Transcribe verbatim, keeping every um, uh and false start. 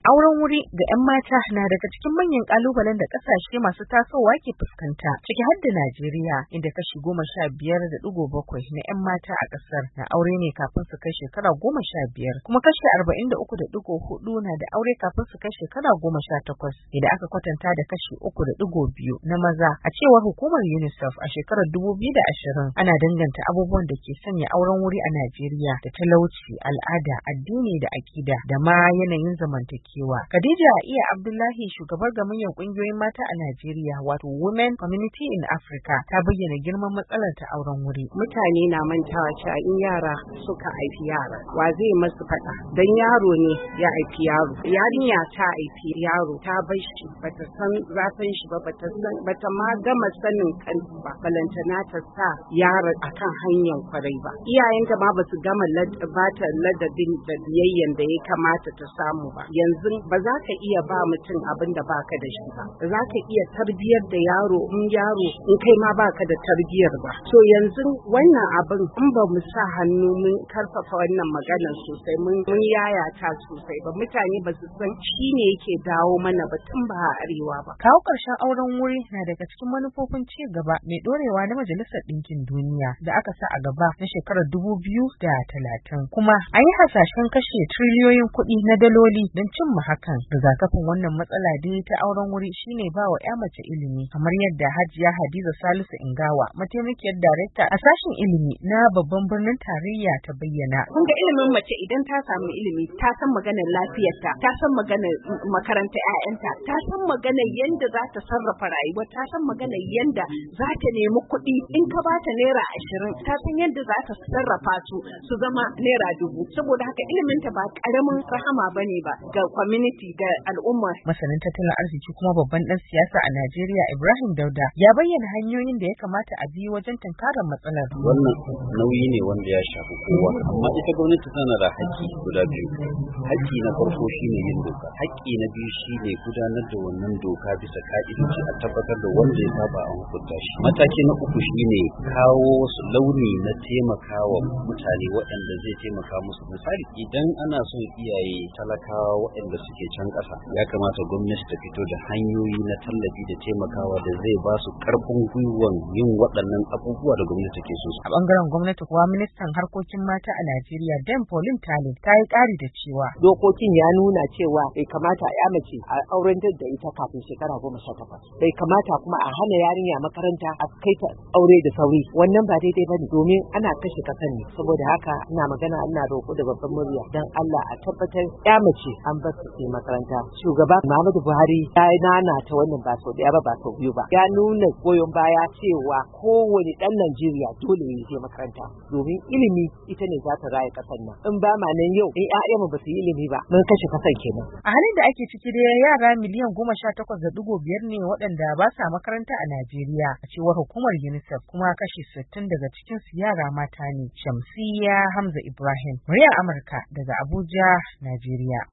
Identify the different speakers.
Speaker 1: Auren wuri ga 'yan mata na daga cikin manyan ƙalubalen da ƙasashe masu tasowa ke fuskanta, ciki har da Najeriya, inda kashi goma sha biyar da ɗigo bakwai na 'yan mata a ƙasar na aure ne kafin su kai shekara goma sha biyar, kuma kashi arba'in da uku da ɗigo hudu na da aure kafin su kai shekara goma sha takwas, idan aka kwatanta da kashi uku da ɗigo biyu na maza, a cewar hukumar UNICEF a shekarar dubu biyu da ashirin. Ana danganta abubuwan da ke sanya auren wuri a Najeriya da talauci, al'ada, addini da akida da ma yanayin zamantakewa. Khadija Iya Abdullahi, shugabar gamayyar ƙungiyoyin mata a Najeriya, wato Women Community in Africa, ta bayyana girman matsalar ta auren wuri.
Speaker 2: Mutane na mantawa cewa in yara suka haifi yara, wa zai masu faɗa? Dan yaro ne ya haifi yaro. Yarinya ta haifi yaro, ta bar shi, bata san zafin shi ba, bata san bata ma gama sanin kanta ba, balantana ta sa yaron akan hanyar kwarai ba. Iyayenta ma basu gama bata ladabin da biyayyen da ya kamata ta samu ba. Yanzu ba za ka iya ba mutum abin da baka da shi ba. Ba za ka iya tarbiyar da yaro in yaro in kai ma baka da tarbiyar ba. So yanzu wannan abin in ba mu sa hannu mun karfafa wannan maganar sosai, mun yayata sosai ba, mutane ba su san shi ne yake dawo mana ba tun ba a arewa ba.
Speaker 1: Kawo ƙarshen auren wuri na daga cikin manufofin ci gaba mai ɗorewa na Majalisar Ɗinkin Duniya da aka sa a gaba na shekarar dubu biyu da talatin. Kuma an yi hasashen kashe triliyoyin kuɗi na daloli don cimma hakan. Rigakafin wannan matsala dai ta auren wuri shine ba wa 'ya mace ilimi, kamar yadda Hajiya Hadiza Salisu Ingawa, mataimakiyar darekta a sashen ilimi na babban birnin tarayya, ta bayyana.
Speaker 2: Kun ga ilimin mace idan ta samu ilimi, ta san maganar lafiyarta, ta san maganar makarantar 'ya'yanta, ta san maganar yadda za ta sarrafa rayuwa, ta san maganar yadda za ta nemi kuɗi. In ka ba ta naira ashirin, ta san yadda za ta sarrafa su su zama naira dubu. Saboda haka iliminta ba ƙaramin rahama bane ba ga community, ga al'umma.
Speaker 1: Masanin tattalin arziki kuma babban ɗan siyasa a Najeriya, Ibrahim Dauda, ya bayyana hanyoyin da ya kamata a bi wajen tunkarar matsalar.
Speaker 3: Wannan nauyi ne wanda ya shafi kowa, amma ita gwamnati tana da haƙƙi guda biyu. Haƙƙi na farko shine yin doka, haƙƙi na biyu shine gudanar da wannan doka bisa ka'idoji, a tabbatar da wanda ya saba a hukunta shi. Mataki na uku shine kawo wasu launi na taimakawa mutane waɗanda zai taimaka musu. Misali, idan ana son iyaye talakawa waɗanda suke can ƙasa, ya kamata gwamnati ta fito da hanyoyi na tallafi da taimakawa da zai ba su ƙarfin gwiwan yin waɗannan abubuwa da gwamnati ke so.
Speaker 1: A ɓangaren gwamnati kuwa, ministan harkokin mata a Najeriya, Dame Pauline Talin, ta yi ƙari da cewa
Speaker 4: dokokin ya nuna cewa bai kamata a mace a auren da ita kafin shekara goma sha takwas. Bai kamata kuma a hana yarinya makaranta a kai ta aure da sauri. Wannan ba daidai bane, domin ana kashe kasan ne. Saboda haka ina magana, ina roƙo da babban murya dan Allah a tabbatar ya mace an bar su su makaranta. Shugaba Muhammadu Buhari ya nana ta wannan ba sau ɗaya ba ba sau biyu ba. Ya nuna goyon baya cewa kowane ɗan Najeriya dole ya je makaranta, domin ilimi ita ne za ta raya kasan nan. In ba ma nan yau in ƴaƴanmu ba su yi ilimi ba, mun kashe kasan kenan.
Speaker 1: A halin da ake ciki da yara miliyan goma sha takwas da ɗigo biyar ne waɗanda ba sa makaranta a Najeriya, a cewar hukumar UNICEF, kuma kashi sittin daga cikin su yara mata ne. Shamsiyya Hamza Ibrahim, muryar Amurka daga Abuja, Najeriya.